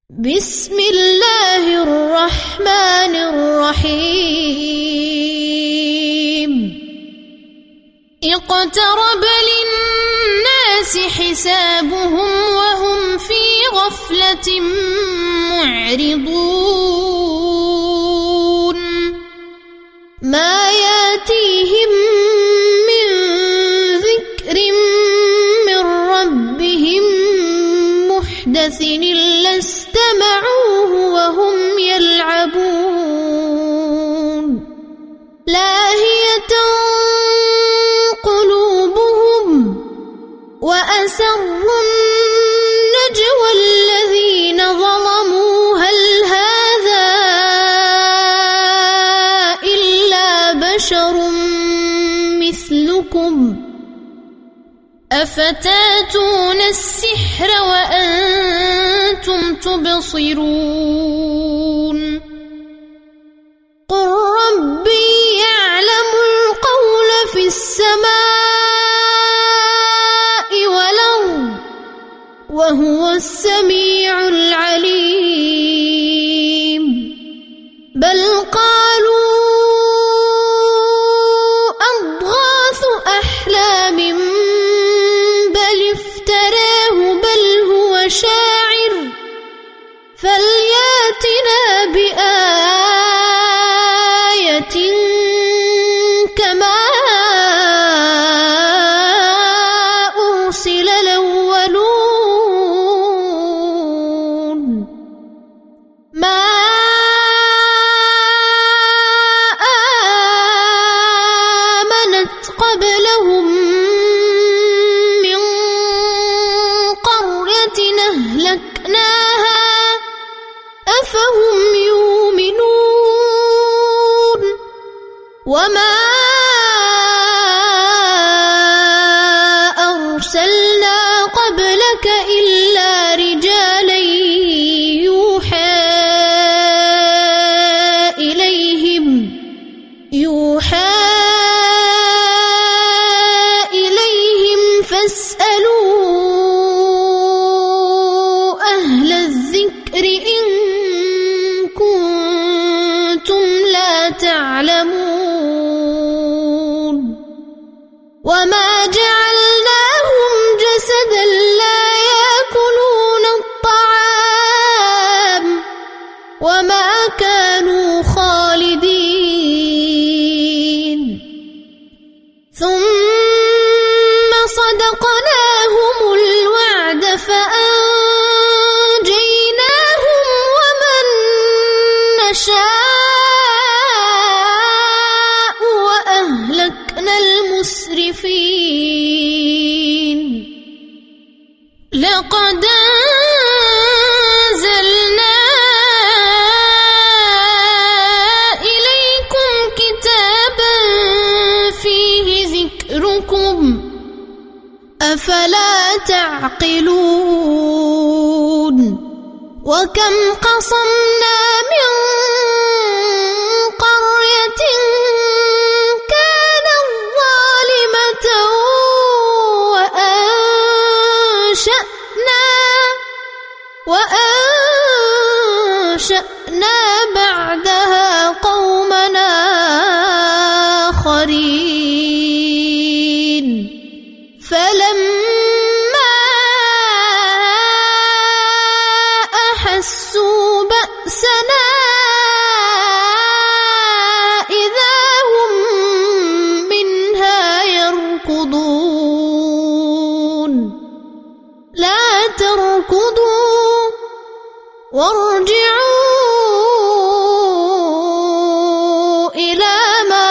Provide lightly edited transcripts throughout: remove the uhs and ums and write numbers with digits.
بسم الله الرحمن الرحيم اقترب للناس حسابهم وهم في غفلة معرضون ما ياتيهم من ذكر من ربهم محدث إلا استمعوه وهم يلعبون لاهية قلوبهم وأسروا النجوى الذين ظلموا هل هذا إلا بشر مثلكم أفتاتون السحر وأنتم تبصرون قل ربي يعلم القول في السماء والأرض وهو السميع العليم بل قالوا أضغاث أحلام بل افتراه بل هو شاعر فلياتنا بآية كما أرسل الأولون ما آمنت قبلهم من قرية أهلكناها أفهم يؤمنون وما أرسلنا قبلك إلا رجالا يوحى إليهم فاسألوا أهل الذكر إن كنتم لا تعلمون وما جعلناهم جسدا لا يأكلون الطعام وما كانوا خالدين ثم صدقناهم الوعد فأنجيناهم ومن نشاء وأهلكنا المسرفين لقد أنزلنا إليكم كتابا فيه ذكركم أفلا تعقلون وكم قصمنا من قرية كانت ظالمة وأنشأنا بعدها قومنا آخرين فلما أحسوا بأسنا إذا هم منها يركضون لا تركضوا وارجعوا إلى ما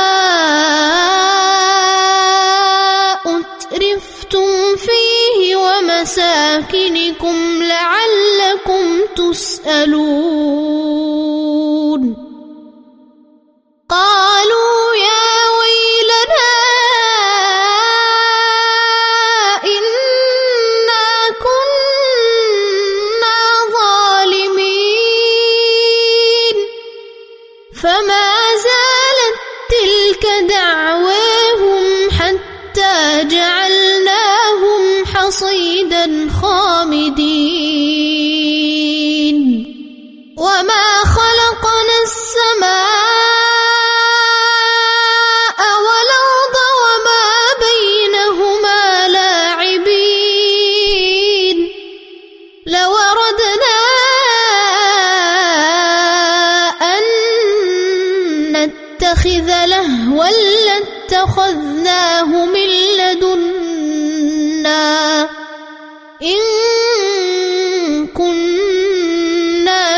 أترفتم فيه ومساكنكم لعلكم تسألون قالوا يا ويلنا إنا كنا ظالمين فما زالت تلك دعواهم حتى جعلناهم حصيدا خامدين وما خلقنا السماء والأرض وما بينهما لاعبين لو أردنا أن نتخذ لهوا لاتخذناه من لدنا إن كنا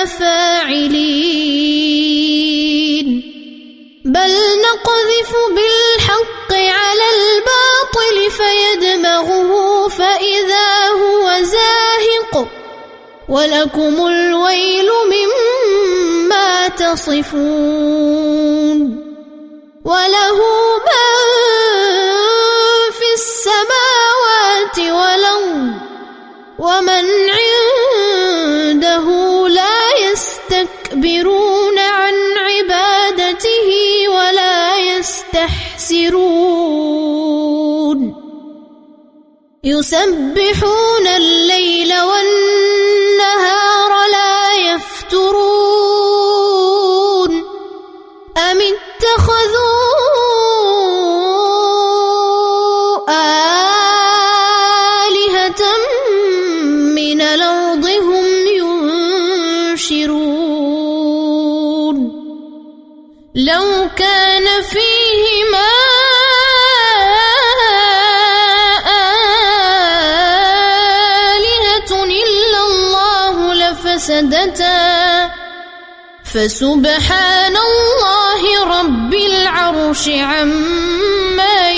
فاعلين بل نقذف بالحق على الباطل فيدمغه فإذا هو زاهق ولكم الويل مما تصفون وله من في السماوات والأرض ومن عنده لا يستكبرون عن عبادته ولا يستحسرون يسبحون الليل والنهار لا يفترون أم اتخذوا آلهة من الأرض هم ينشرون لو كان فيهما آلهة إلا الله لفسدتا فسبحان الله رب العرش عما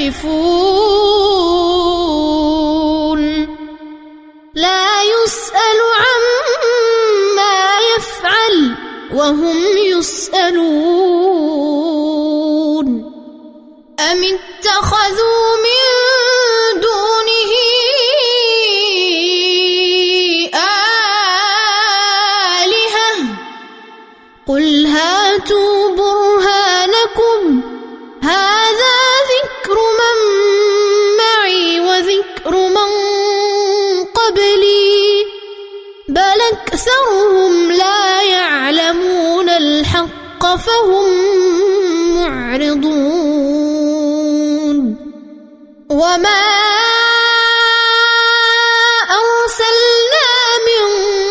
يصفون لا يسأل عما يفعل وهم يسألون أم اتخذوا من دونه آلهة قل هاتوا برهانكم هذا ذكر من معي وذكر من قبلي بل أكثرهم لا يعلمون الحق فهم معرضون وما أرسلنا من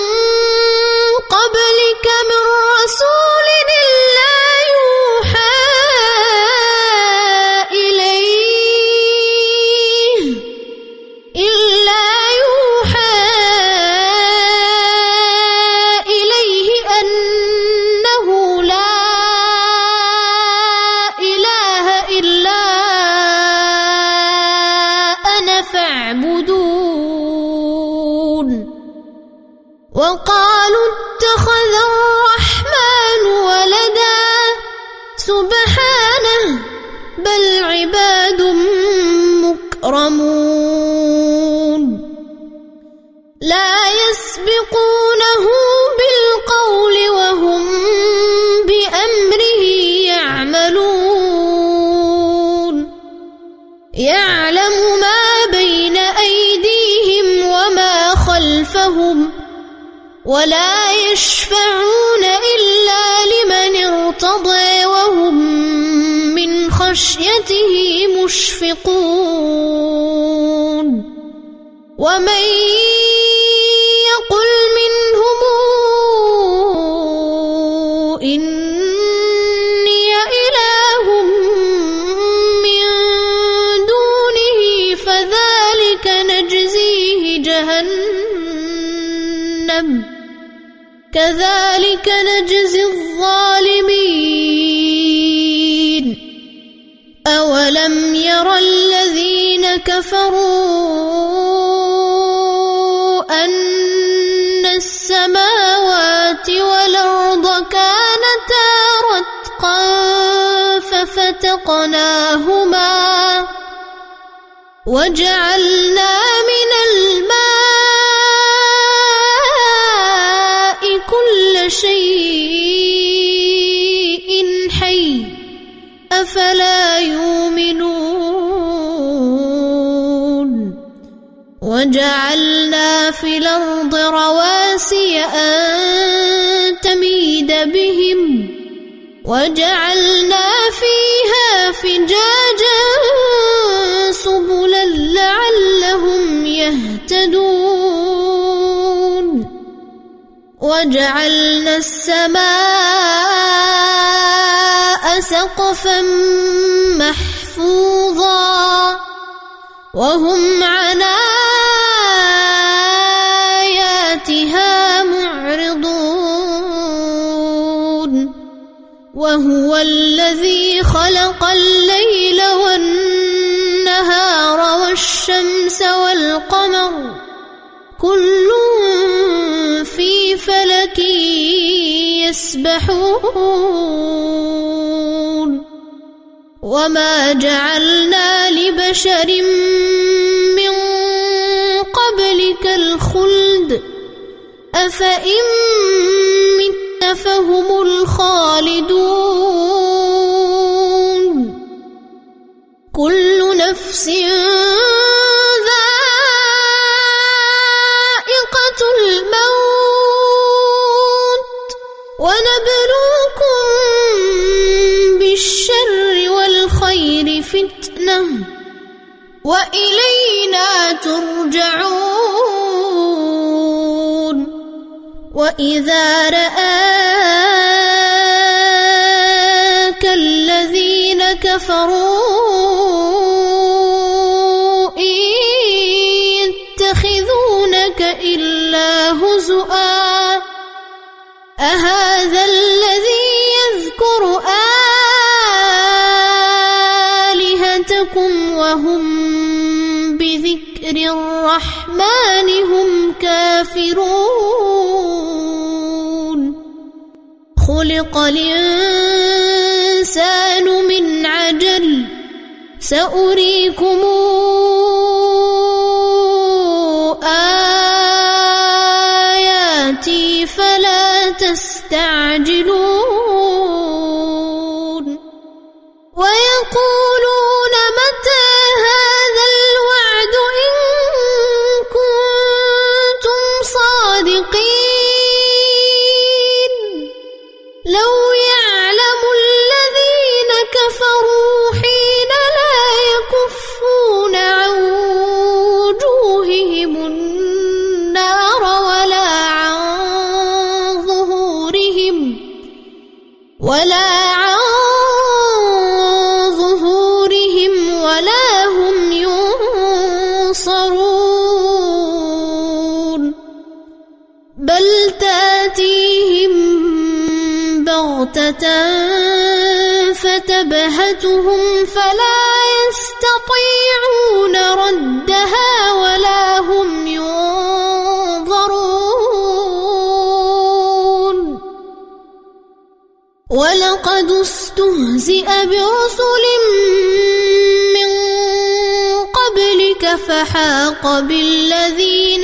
قبلك من رسول إلا يوحى إليه أنه لا إله إلا أنا فاعبدون وقالوا اتخذ الرحمن ولدا سبحانه بل عباد مكرمون لا يسبقونه بالقول وهم بأمره يعملون يعلم ما بين أيديهم وما خلفهم ولا يشفعون إلا لمن ارتضى وهم من خشيته مشفقون ومن يقل منهم إني إله من دونه فذلك نجزيه جهنم كذلك نجزي الظالمين أولم ير الذين كفروا أن السماوات والأرض كانتا رتقا ففتقناهما وجعلنا من الماء كل شيء حي أفلا يؤمنون وجعلنا في الأرض رواسي أن تميد بهم وجعلنا فيها فجاجا سبلا لعلهم يهتدون وجعلنا السماء سقفا محفوظا وهم عن آياتها معرضون وهو الذي خلق الليل والنهار والشمس والقمر كل في فلك يسبحون وما جعلنا لبشر من قبلك الخلد أفإن مت فهم الخالدون كل نفس ذائقة الموت ونبلوكم بالشر والخير فتنة وإلينا ترجعون وإذا رآك الذين كفروا يتخذونك إلا هزؤا أهذا الذي يذكر آلهتكم وهم بذكر الرحمن هم كافرون خلق الإنسان من عجل سأريكم آياتي فلا تستعجلون ويقولون متى هذا الوعد إن كنتم صادقين لو يعلم الذين كفروا حين لا يكفون عن وجوههم النار ولا عن ظهورهم ولا هم ينصرون بل تأتيهم بغتة فتبهتهم فلا يستطيعون ردها ولا هم ينظرون ولقد استهزئ برسل من قبلك فحاق بالذين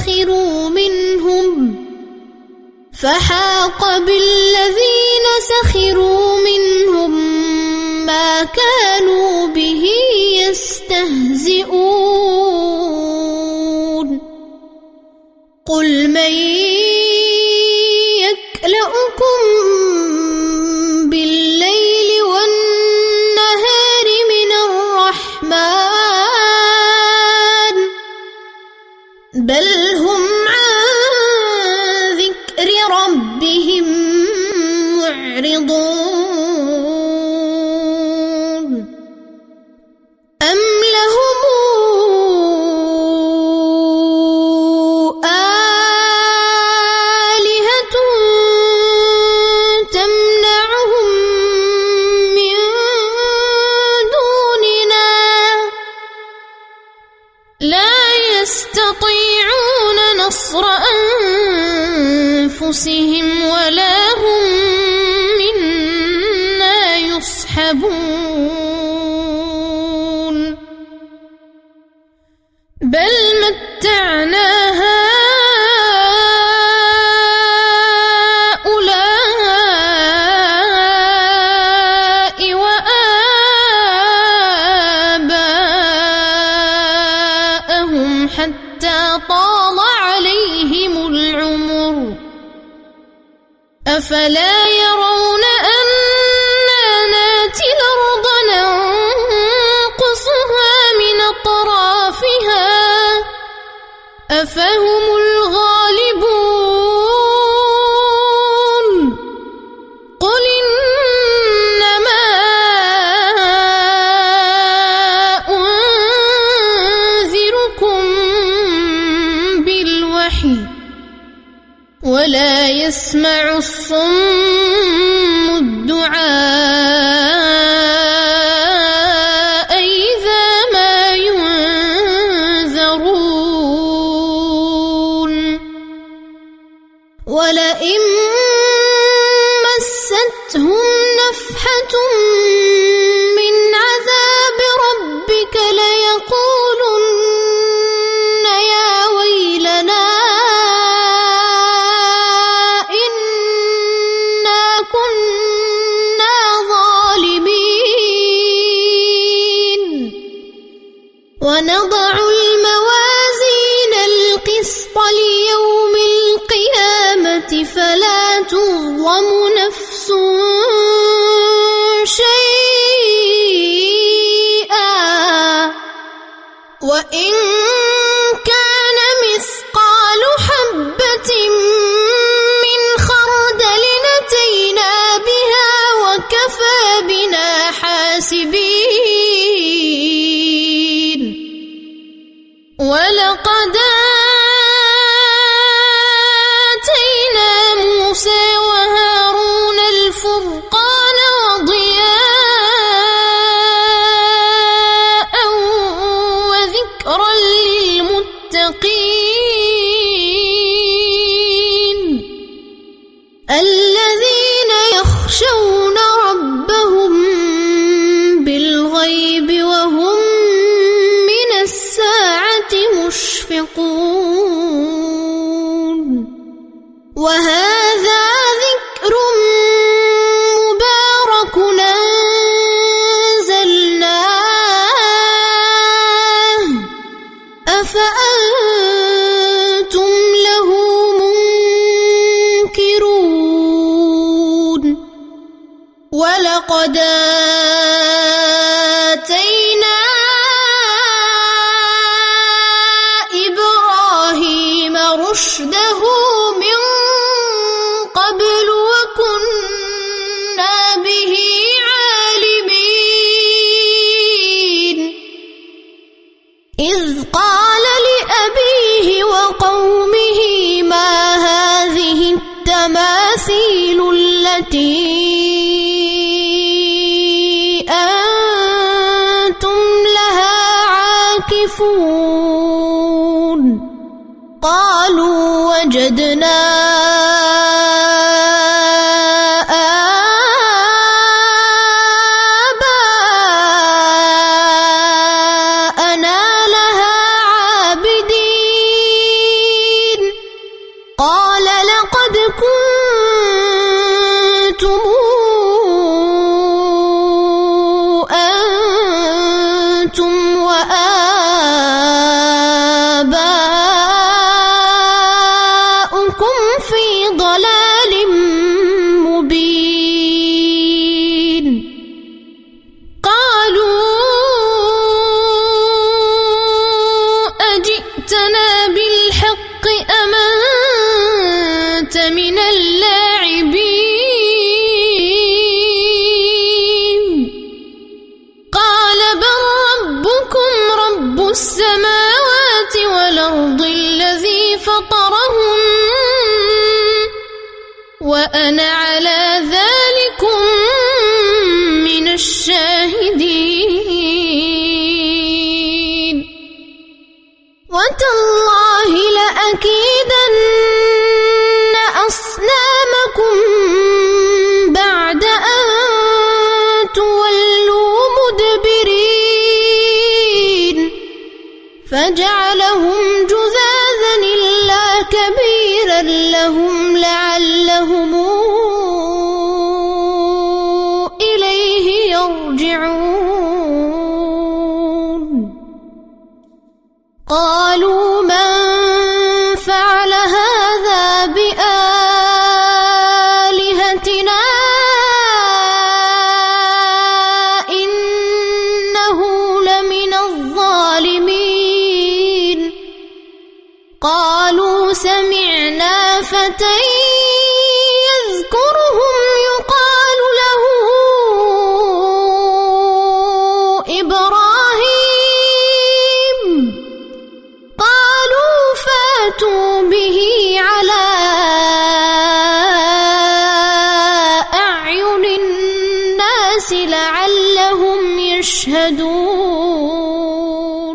سخروا منهم ما كانوا به يستهزئون قل من يكلؤكم بالليل والنهار من الرحمن بل هم عن ذكر ربهم معرضون أم لهم آلهة تمنعهم من دوننا لا يستطيعون نصر أنفسهم ولا هم منا يصحبون بل متعنا هؤلاء وآباءهم حتى طال عليهم العمر أفلا يرون أنا ناتي الأرض ننقصها من أطرافها أفهم الغالبون قل إنما أنذركم بالوحي ولا يسمع الصم الدعاء إذا ما ينذرون ولئن مستهم نفحة من عذاب ربك ليقولن يا ويلنا إنا كنا ظالمين ونضع الموازين القسط ليوم القيامة فلا تظلم نفس شيئا وإن كان مثقال حبة من خردل أتينا بها وكفى بنا حاسبين ولقد آتينا موسى وهارون الفرقان وضياء وذكرا للمتقين الذين يخشون ربهم بالغيب وهم من الساعة مشفقون وهذا ذكر مبارك أنزلناه أفأنتم له منكرون ولقد آتينا إبراهيم رشده من قبل وكنا به عالمين إذ قال لأبيه وقومه ما هذه التماثيل التي أنتم لها عاكفون قالوا وجدنا آباءنا لها عابدين قال لقد كنتم أنتم وآباؤكم في ضلال مبين قالوا أجئتنا بالحق أم أنت من اللاعبين قال بل ربكم رب السماوات والأرض الذي فطرهم وأنا على ذلكم من الشاهدين وتالله لأكيدن أصنامكم بعد أن تولوا مدبرين فجعلهم جذاذا إلا كبيرا لهم لعلهم إليه يرجعون قالوا من فعل هذا بآلهتنا فتى يذكرهم يقال له إبراهيم قالوا فاتوا به على أعين الناس لعلهم يشهدون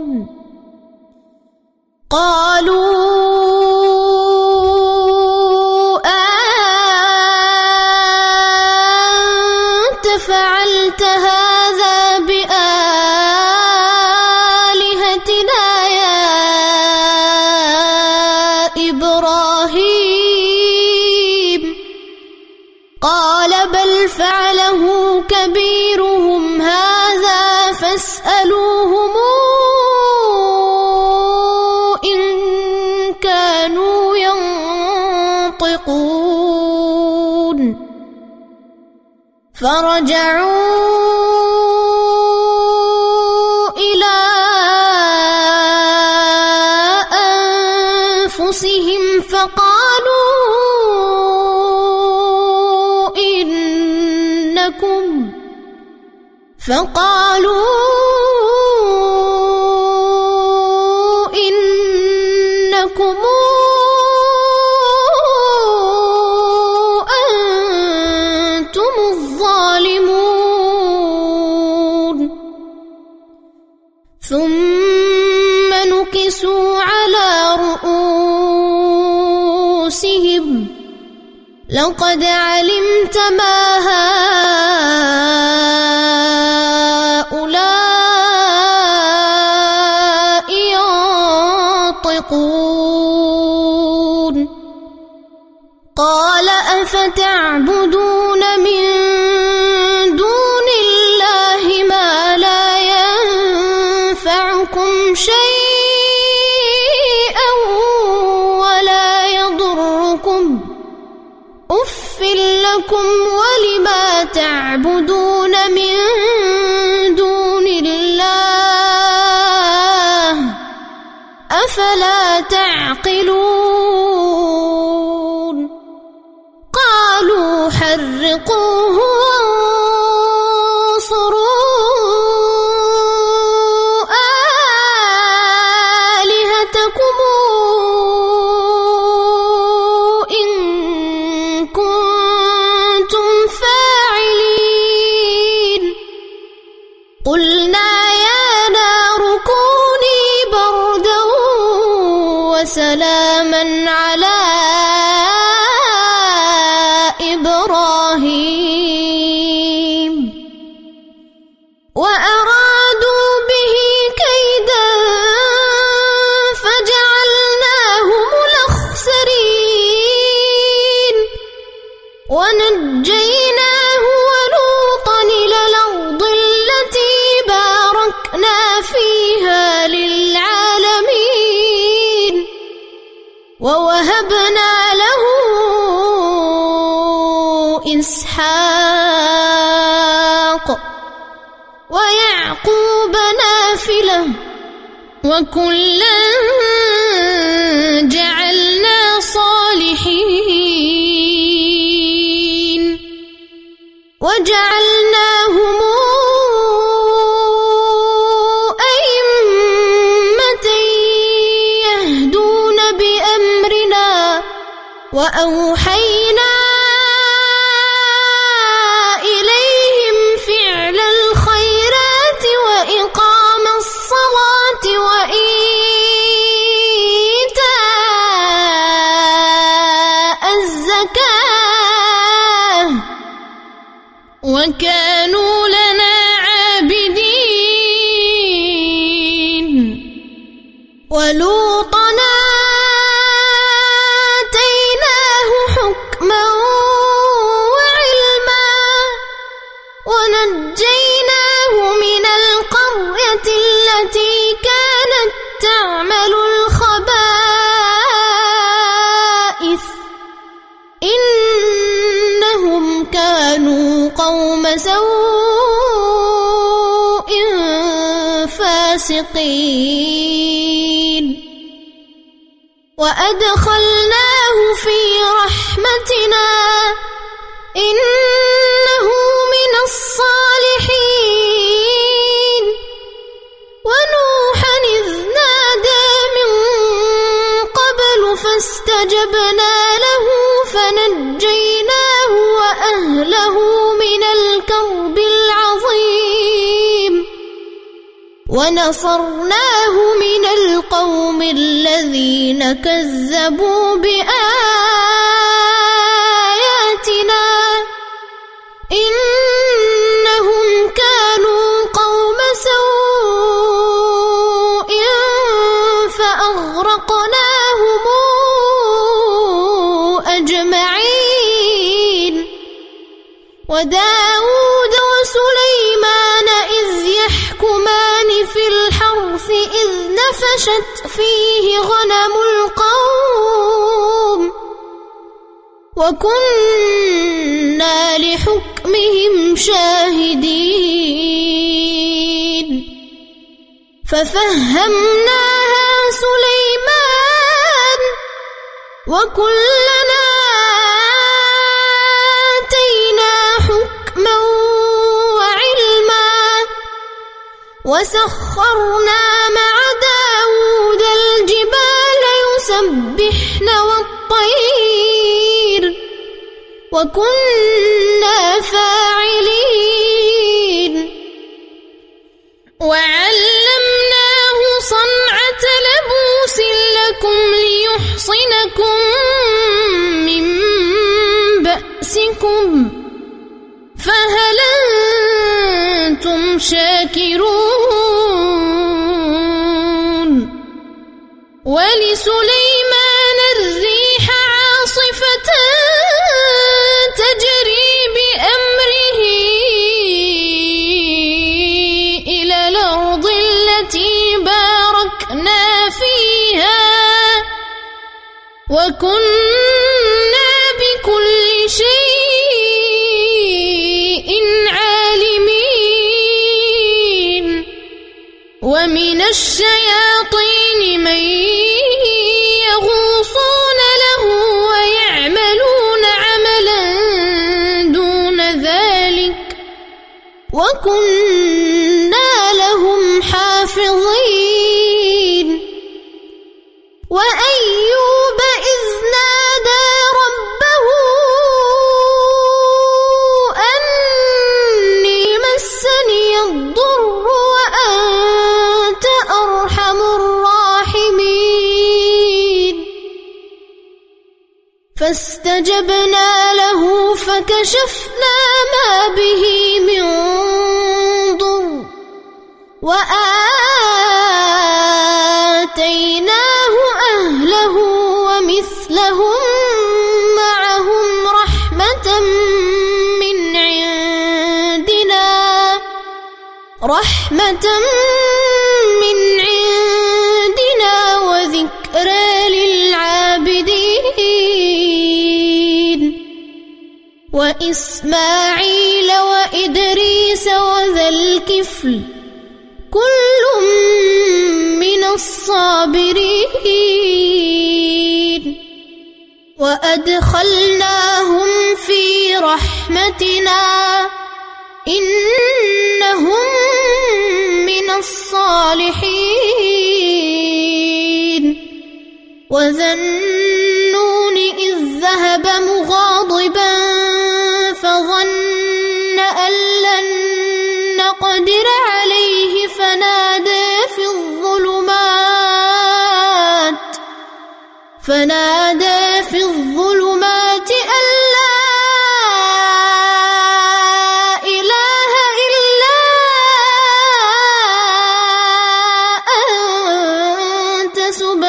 قالوا أنت فعلت هذا بآلهتنا يا إبراهيم قال بل فعله كبيرهم هذا فاسألوهم إن كانوا ينطقون فرجعوا إلى أنفسهم فقالوا إنكم أنتم الظالمون ثم نكسوا على رؤوسهم لقد علمت ما هؤلاء ينطقون قال أفتعبدون من دون الله ما لا ينفعكم شيئا ولا يضركم أف لكم ولما تعبدون من دون الله أفلا تعقلون قالوا حرقوه وانصروا آلهتكم إن كنتم فاعلين قلنا يا نار كوني بردا وسلاما على إبراهيم وأرادوا به كيدا فجعلناهم الأخسرين ونجيناه ولوطا إلى الأرض التي باركنا فيها للعالمين ووهبنا له إسحاق ويعقوب نافلة وكلا جعلنا صالحين وجعلناهم أئمة يهدون بأمرنا وأوحينا إليهم فعل الخيرات وإقام الصلاة وإيتاء الزكاة وكانوا لنا عابدين ولوطا آتيناه حكما وعلما ونجيناه من القرية التي كانت تعمل الخبائث إنهم كانوا قوم سوء فاسقين وأدخلناه في رحمتنا إنه من الصالحين ونوحا إذ نادى من قبل فاستجبنا له فنجيناه وأهله من الكرب العظيم ونصرناه من القوم الذين كذبوا بآياتنا إنهم كانوا قوم سوء فأغرقناهم أجمعين وداود وسليمان إذ يحكمان في الحرث إذ نفشت فيه غنم القوم وكنا لحكمهم شاهدين ففهمناها سليمان وكلنا آتينا حكما وعلما وسخرنا مع داود الجبال يسبحن والطير وكنا فاعلين وعلمناه صنعة لبوس لكم ليحصنكم من بأسكم فهل أنتم شاكرون ولسليمان الريح عاصفة تجري بأمره إلى الأرض التي باركنا فيها وكنا بكل شيء عالمين ومن الشياطين من يغوصون له ويعملون عملا دون ذلك وكنا لهم حافظين وأيوب إذ نادى ربه أني مسني الضر وأنت أرحم الراحمين فاستجبنا له فكشفنا ما به من ضر وآتيناه أهله ومثلهم معهم رحمة من عندنا وذكرى للعابدين وإسماعيل وإدريس وذا الكفل كل من الصابرين وأدخلناهم في رحمتنا إنهم من الصالحين وذا النون إذ ذهب مغاضبا فظن أن لن نقدر عليه فنادى في الظلمات أن لا إله إلا أنت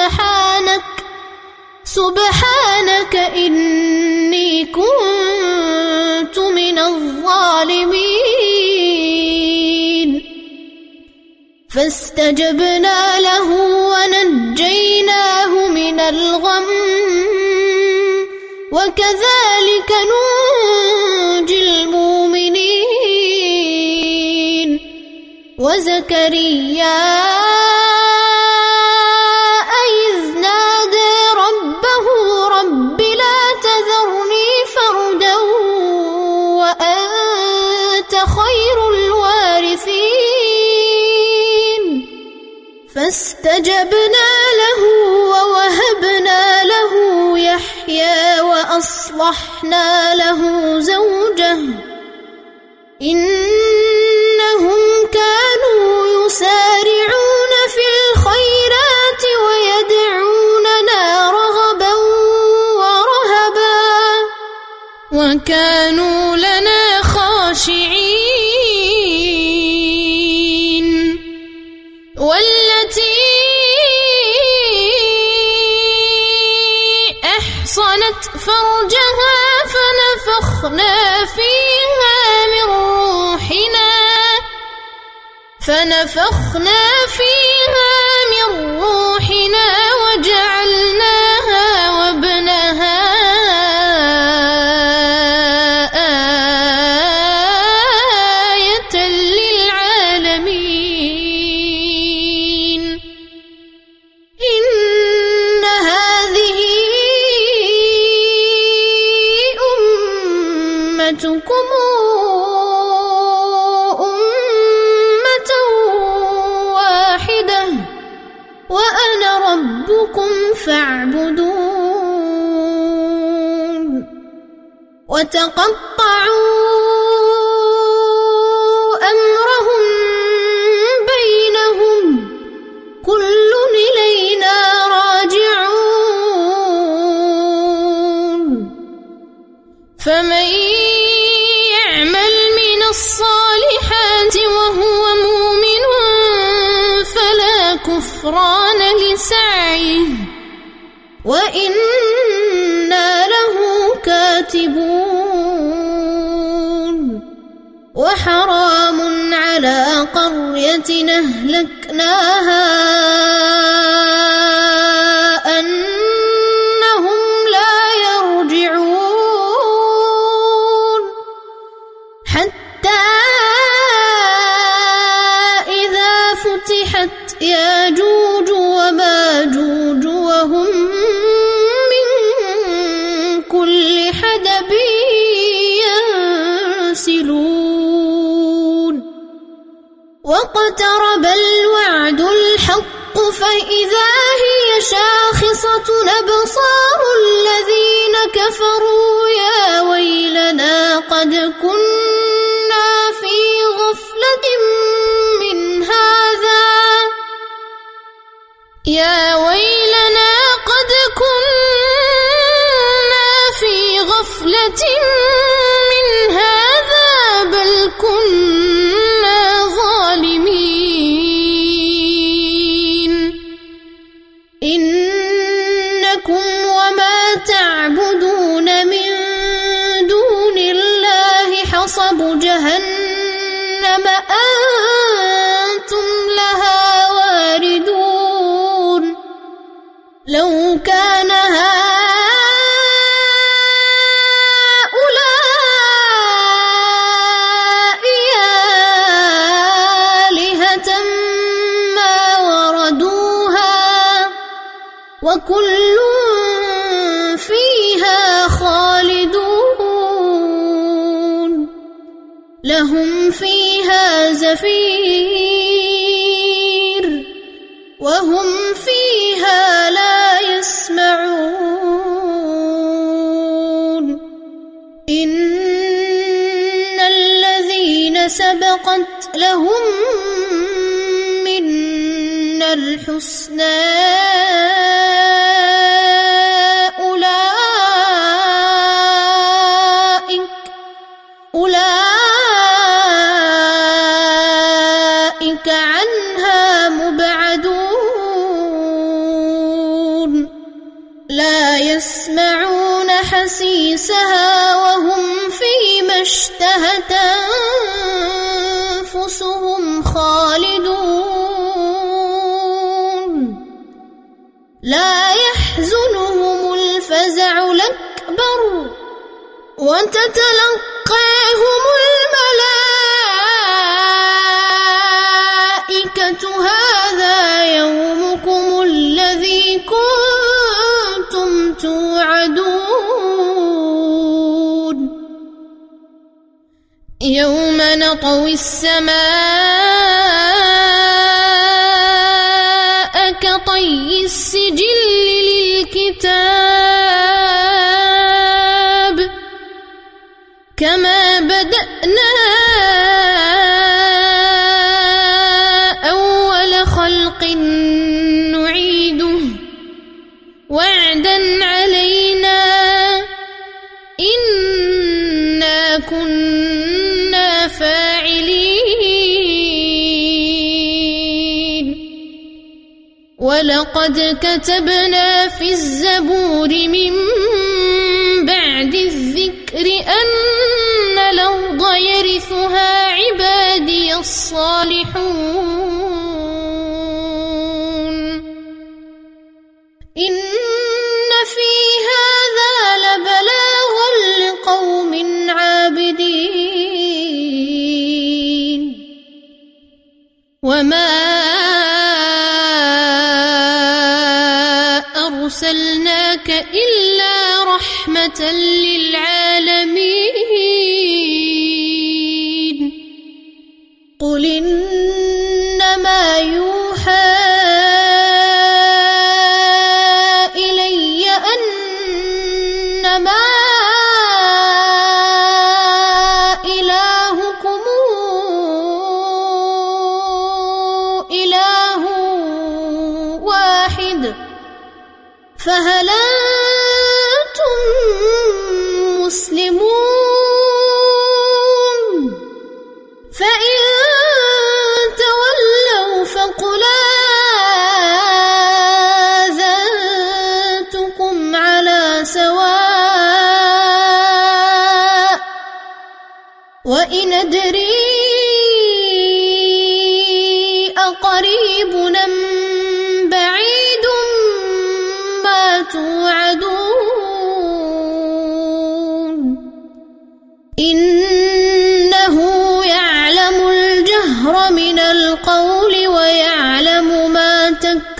سبحانك إني كنت من الظالمين فاستجبنا له ونجيناه من الغم وكذلك ننجي المؤمنين وزكريا إذ نادى ربه فاستجبنا له ووهبنا له يحيى وأصلحنا له زوجه إنهم كانوا يسارعون في الخيرات ويدعوننا رغبا ورهبا وكانوا لنا خاشعين والتي أحصنت فرجها فنفخنا فيها من روحنا وجعلناها وابنها آية للعالمين إن هذه أمتكم وأنا ربكم فاعبدون وتقطعوا أمرهم بينهم كل إلينا راجعون فمن يعمل من الصالحات وهو مؤمن فلا كفران لسعيه وإنا له كاتبون وحرام على قرية أهلكناها أنهم لا يرجعون حتى إذا فتحت ياجوج وماجوج وهم من كل حدب ينسلون واقترب الوعد الحق فإذا هي شاخصة أبصار الذين كفروا يا ويلنا قد كنا في غفلة من هذا يا ويلنا قد كنا في غفلة من هذا بل كنا ظالمين إنكم وما تعبدون من دون الله حصب جهنم أنتم لها واردون لو كان هؤلاء آلهة ما وردوها وكل فيها خالدون لهم فيها زفير وهم فيها لا يسمعون إن الذين سبقت لهم منا الحسنى أولئك عنها مبعدون لا يسمعون حسيسها وهم فيما اشتهت أنفسهم خالدون لا يحزنهم الفزع الأكبر وتتلقاهم الملائكة هذا يومكم الذي كنتم توعدون يوم نطوي السماء علي السجل للكتاب كما بدأنا أول خلق نعيده وعدا علينا إنا كنا فاعلين ولقد كتبنا في الزبور من بعد الذكر أن الأرض يرثها عبادي الصالحون إن في هذا لبلاغا لقوم عابدين وما أرسلناك إلا رحمة للعالمين قل إنما يوحى إلي أنما إلهكم إله واحد فهل أنتم مسلمون فإن تولوا فقل آذنتكم على سواء وإن أدري أقريب أم بعيد ما توعدون إنه يعلم الجهر من القول ويعلم ما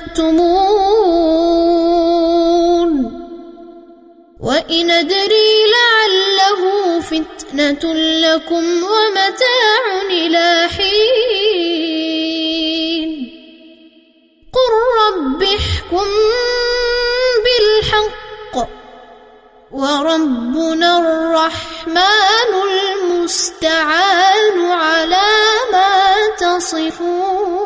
تكتمون وإن أدري لعله فتنة لكم ومتاع إلى حين قل رب احكم بالحق وربنا الرحمن المستعان على ما تصفون.